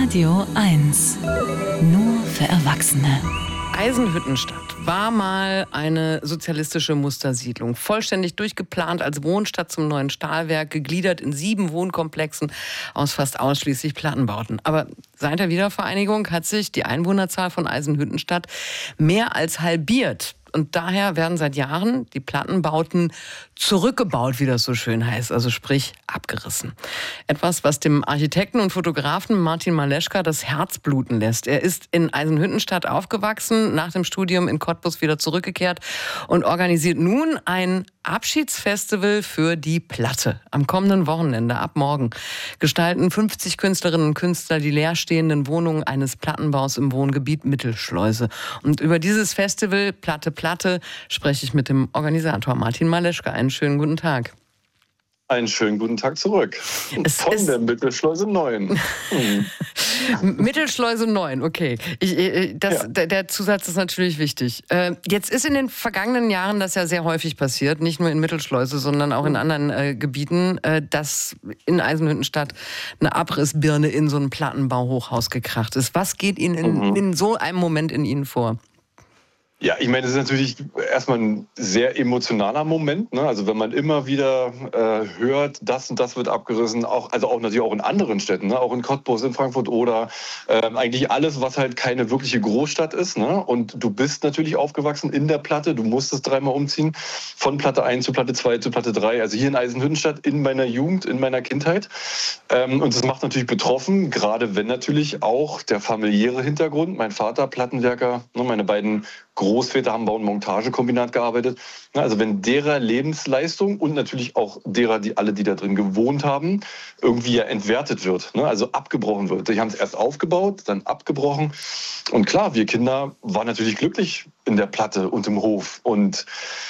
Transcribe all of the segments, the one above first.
Radio 1. Nur für Erwachsene. Eisenhüttenstadt war mal eine sozialistische Mustersiedlung, vollständig durchgeplant als Wohnstadt zum neuen Stahlwerk, gegliedert in 7 Wohnkomplexen aus fast ausschließlich Plattenbauten. Aber seit der Wiedervereinigung hat sich die Einwohnerzahl von Eisenhüttenstadt mehr als halbiert. Und daher werden seit Jahren die Plattenbauten zurückgebaut, wie das so schön heißt, also sprich abgerissen. Etwas, was dem Architekten und Fotografen Martin Maleschka das Herz bluten lässt. Er ist in Eisenhüttenstadt aufgewachsen, nach dem Studium in Cottbus wieder zurückgekehrt und organisiert nun ein Abschiedsfestival für die Platte. Am kommenden Wochenende, ab morgen, gestalten 50 Künstlerinnen und Künstler die leerstehenden Wohnungen eines Plattenbaus im Wohngebiet Mittelschleuse. Und über dieses Festival Platte spreche ich mit dem Organisator Martin Maleschka. Einen schönen guten Tag. Einen schönen guten Tag zurück. Von der Mittelschleuse 9. Mittelschleuse 9, okay. Der Zusatz ist natürlich wichtig. Jetzt ist in den vergangenen Jahren das ja sehr häufig passiert, nicht nur in Mittelschleuse, sondern auch in anderen Gebieten, dass in Eisenhüttenstadt eine Abrissbirne in so ein Plattenbauhochhaus gekracht ist. Was geht Ihnen in so einem Moment in Ihnen vor? Ja, ich meine, das ist natürlich erstmal ein sehr emotionaler Moment, ne? Also wenn man immer wieder hört, das und das wird abgerissen, auch natürlich auch in anderen Städten, ne? Auch in Cottbus, in Frankfurt oder eigentlich alles, was halt keine wirkliche Großstadt ist, ne? Und du bist natürlich aufgewachsen in der Platte, du musstest 3-mal umziehen, von Platte 1 zu Platte 2 zu Platte 3, also hier in Eisenhüttenstadt in meiner Jugend, in meiner Kindheit. Und das macht natürlich betroffen, gerade wenn natürlich auch der familiäre Hintergrund, mein Vater Plattenwerker, ne, meine beiden Großväter haben Bau- und Montagekombinat gearbeitet. Also wenn derer Lebensleistung und natürlich auch derer, die da drin gewohnt haben, irgendwie ja entwertet wird, ne? Also abgebrochen wird. Die haben es erst aufgebaut, dann abgebrochen. Und klar, wir Kinder waren natürlich glücklich in der Platte und im Hof. Und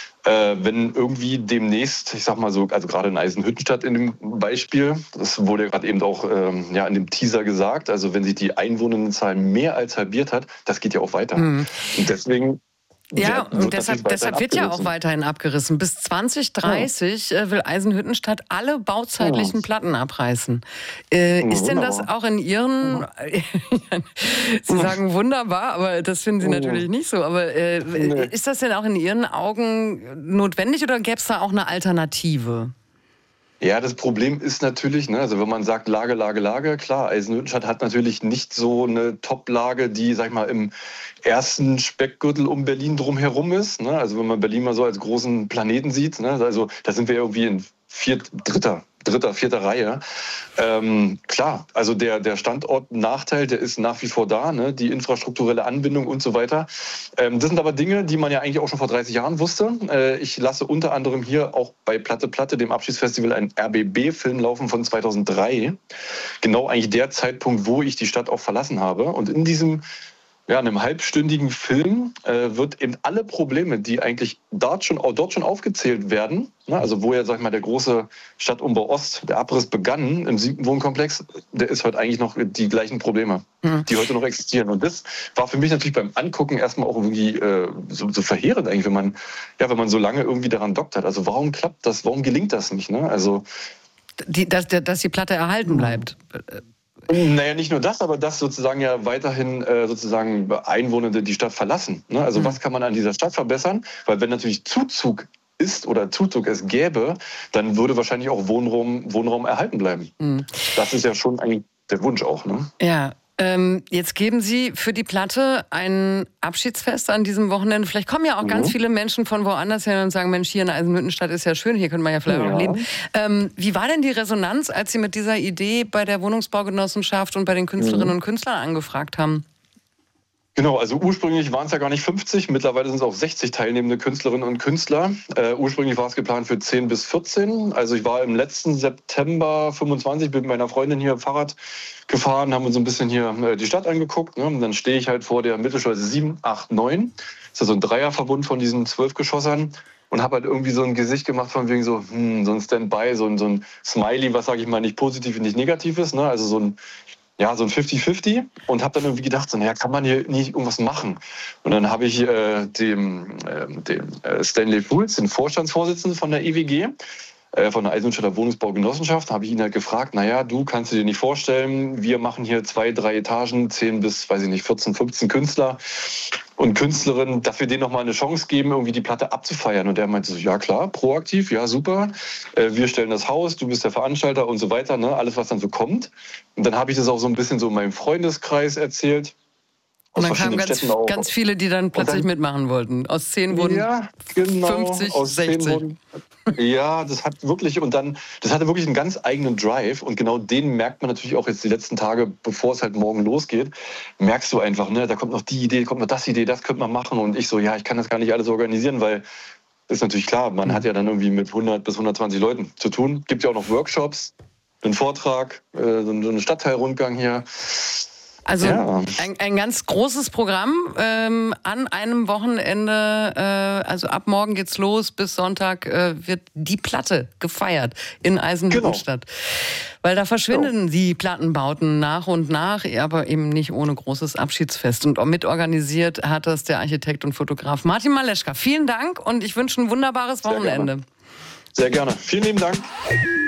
wenn irgendwie demnächst, ich sag mal so, also gerade in Eisenhüttenstadt in dem Beispiel, das wurde ja gerade eben auch in dem Teaser gesagt, also wenn sich die Einwohnerzahl mehr als halbiert hat, das geht ja auch weiter. Und deswegen... Ja, und deshalb wird ja auch weiterhin abgerissen. Bis 2030 will Eisenhüttenstadt alle bauzeitlichen Platten abreißen. Ist denn das auch in Ihren... Sie sagen wunderbar, aber das finden Sie natürlich nicht so. Aber ist das denn auch in Ihren Augen notwendig oder gäbe es da auch eine Alternative? Ja, das Problem ist natürlich, ne, also wenn man sagt Lage, klar, Eisenhüttenstadt hat natürlich nicht so eine Top-Lage, die, sag ich mal, im ersten Speckgürtel um Berlin drumherum ist. Ne? Also wenn man Berlin mal so als großen Planeten sieht, ne? Also da sind wir irgendwie in vierter, Reihe. Klar, also der Standortnachteil, der ist nach wie vor da, ne? Die infrastrukturelle Anbindung und so weiter. Das sind aber Dinge, die man ja eigentlich auch schon vor 30 Jahren wusste. Ich lasse unter anderem hier auch bei Platte, dem Abschiedsfestival, einen RBB-Film laufen von 2003. Genau eigentlich der Zeitpunkt, wo ich die Stadt auch verlassen habe. Und in diesem einem halbstündigen Film wird eben alle Probleme, die eigentlich dort schon aufgezählt werden, ne, also wo ja, sag ich mal, der große Stadtumbau Ost, der Abriss begann im 7. Wohnkomplex, der ist heute eigentlich noch die gleichen Probleme, die heute noch existieren. Und das war für mich natürlich beim Angucken erstmal auch irgendwie so verheerend eigentlich, wenn man so lange irgendwie daran doktert. Also warum klappt das? Warum gelingt das nicht? Ne? Also dass die Platte erhalten bleibt. Naja, nicht nur das, aber dass sozusagen ja weiterhin Einwohner die Stadt verlassen. Ne? Also was kann man an dieser Stadt verbessern? Weil wenn natürlich Zuzug ist oder Zuzug es gäbe, dann würde wahrscheinlich auch Wohnraum erhalten bleiben. Das ist ja schon eigentlich der Wunsch auch. Ne? Ja. Jetzt geben Sie für die Platte ein Abschiedsfest an diesem Wochenende. Vielleicht kommen ja auch ganz viele Menschen von woanders her und sagen, Mensch, hier in Eisenhüttenstadt ist ja schön, hier könnte man ja vielleicht auch leben. Wie war denn die Resonanz, als Sie mit dieser Idee bei der Wohnungsbaugenossenschaft und bei den Künstlerinnen und Künstlern angefragt haben? Genau, also ursprünglich waren es ja gar nicht 50, mittlerweile sind es auch 60 teilnehmende Künstlerinnen und Künstler. Ursprünglich war es geplant für 10 bis 14. Also ich war im letzten September 25 mit meiner Freundin hier Fahrrad gefahren, haben uns so ein bisschen hier die Stadt angeguckt. Ne? Und dann stehe ich halt vor der Mittelschleuse 7, 8, 9. Das ist ja so ein Dreierverbund von diesen 12 Geschossern. Und habe halt irgendwie so ein Gesicht gemacht von wegen so ein Standby, so ein Smiley, was sage ich mal nicht positiv und nicht negativ ist. Ne? Also so ein 50-50 und habe dann irgendwie gedacht, kann man hier nicht irgendwas machen? Und dann habe ich dem Stanley Fools, den Vorstandsvorsitzenden von der EWG, von der Eisenhüttenstadter Wohnungsbaugenossenschaft. Habe ich ihn halt gefragt, naja, du kannst dir nicht vorstellen, wir machen hier 2, 3 Etagen, 10 bis, weiß ich nicht, 14, 15 Künstler und Künstlerinnen, dass wir denen nochmal eine Chance geben, irgendwie die Platte abzufeiern. Und er meinte so, ja klar, proaktiv, ja super, wir stellen das Haus, du bist der Veranstalter und so weiter, ne? Alles, was dann so kommt. Und dann habe ich das auch so ein bisschen so in meinem Freundeskreis erzählt. Und dann kamen ganz viele, die dann plötzlich mitmachen wollten. Aus 10 wurden 50, aus 60. Ja, das hat wirklich, und dann, das hatte wirklich einen ganz eigenen Drive. Und genau den merkt man natürlich auch jetzt die letzten Tage, bevor es halt morgen losgeht, merkst du einfach, ne, da kommt noch die Idee, kommt noch das Idee, das könnte man machen. Und ich so, ja, ich kann das gar nicht alles organisieren, weil das ist natürlich klar, man hat ja dann irgendwie mit 100 bis 120 Leuten zu tun. Gibt ja auch noch Workshops, einen Vortrag, so einen Stadtteilrundgang hier. Also ein ganz großes Programm an einem Wochenende, also ab morgen geht's los, bis Sonntag wird die Platte gefeiert in Eisenhüttenstadt. Genau. Weil da verschwinden die Plattenbauten nach und nach, aber eben nicht ohne großes Abschiedsfest. Und auch mitorganisiert hat das der Architekt und Fotograf Martin Maleschka. Vielen Dank und ich wünsche ein wunderbares Wochenende. Sehr gerne. Vielen lieben Dank.